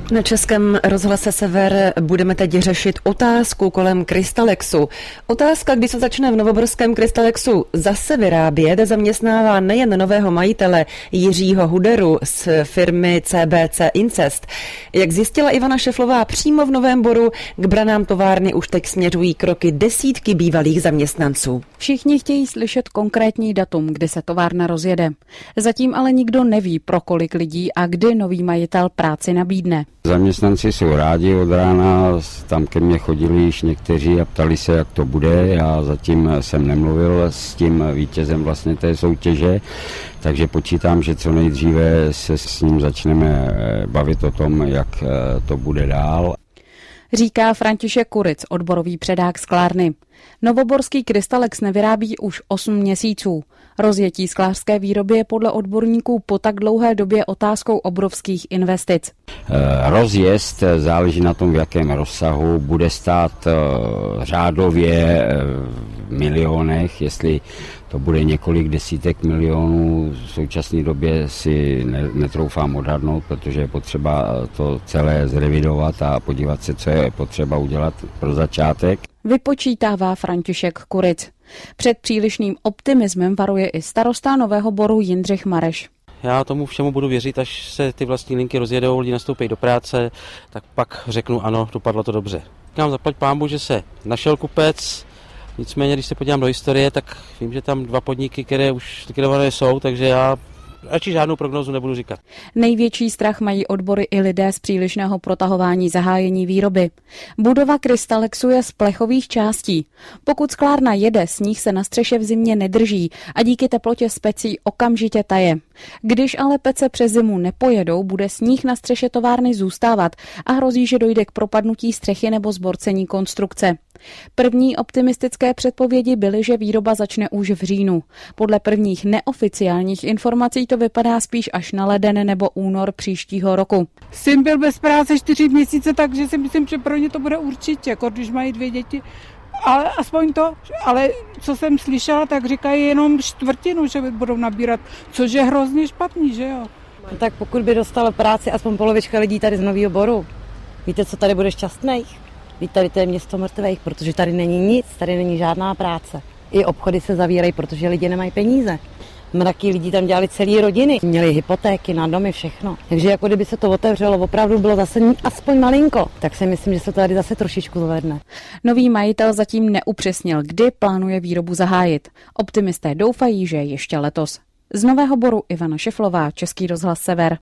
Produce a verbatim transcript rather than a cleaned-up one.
Na Českém rozhlase Sever budeme teď řešit otázku kolem Crystalexu. Otázka, kdy se začne v novoborském Crystalexu zase vyrábět, zaměstnává nejen nového majitele Jiřího Huderu z firmy C B C Incest. Jak zjistila Ivana Šeflová přímo v Novém Boru, k branám továrny už teď směřují kroky desítky bývalých zaměstnanců. Všichni chtějí slyšet konkrétní datum, kdy se továrna rozjede. Zatím ale nikdo neví, pro kolik lidí a kdy nový majitel práci nabídne. Zaměstnanci jsou rádi od rána, tam ke mně chodili již někteří a ptali se, jak to bude. Já zatím jsem nemluvil s tím vítězem vlastně té soutěže, takže počítám, že co nejdříve se s ním začneme bavit o tom, jak to bude dál. Říká František Kuric, odborový předák sklárny. Novoborský Crystalex nevyrábí už osm měsíců. Rozjetí sklářské výroby je podle odborníků po tak dlouhé době otázkou obrovských investic. Rozjezd záleží na tom, v jakém rozsahu, bude stát řádově v milionech, jestli to bude několik desítek milionů, v současné době si netroufám odhadnout, protože je potřeba to celé zrevidovat a podívat se, co je potřeba udělat pro začátek. Vypočítává František Kuric. Před přílišným optimismem varuje i starosta Nového Boru Jindřich Mareš. Já tomu všemu budu věřit, až se ty vlastní linky rozjedou, lidi nastoupí do práce, tak pak řeknu ano, dopadlo to dobře. Říkám, zaplať pánbu, že se našel kupec, nicméně, když se podívám do historie, tak vím, že tam dva podniky, které už likvidované jsou, takže já radši žádnou prognózu nebudu říkat. Největší strach mají odbory i lidé z přílišného protahování zahájení výroby. Budova Crystalexu je z plechových částí. Pokud sklárna jede, sníh se na střeše v zimě nedrží a díky teplotě z pecí okamžitě taje. Když ale pece přes zimu nepojedou, bude sníh na střeše továrny zůstávat a hrozí, že dojde k propadnutí střechy nebo zborcení konstrukce. První optimistické předpovědi byly, že výroba začne už v říjnu. Podle prvních neoficiálních informací to vypadá spíš až na leden nebo únor příštího roku. Syn byl bez práce čtyři měsíce, takže si myslím, že pro ně to bude určitě, jako když mají dvě děti. Ale aspoň to, ale co jsem slyšela, tak říkají jenom čtvrtinu, že budou nabírat, což je hrozně špatný, že jo. Tak pokud by dostala práci aspoň polovička lidí tady z Nového Boru, víte, co tady bude šťastných? Víte, tady to je město mrtvých, protože tady není nic, tady není žádná práce. I obchody se zavírají, protože lidi nemají peníze. Mraky lidí tam dělali celé rodiny, měli hypotéky na domy, všechno. Takže jako kdyby se to otevřelo, opravdu bylo zase aspoň malinko, tak si myslím, že se to tady zase trošičku zvedne. Nový majitel zatím neupřesnil, kdy plánuje výrobu zahájit. Optimisté doufají, že ještě letos. Z Nového Boru Ivana Šeflová, Český rozhlas Sever.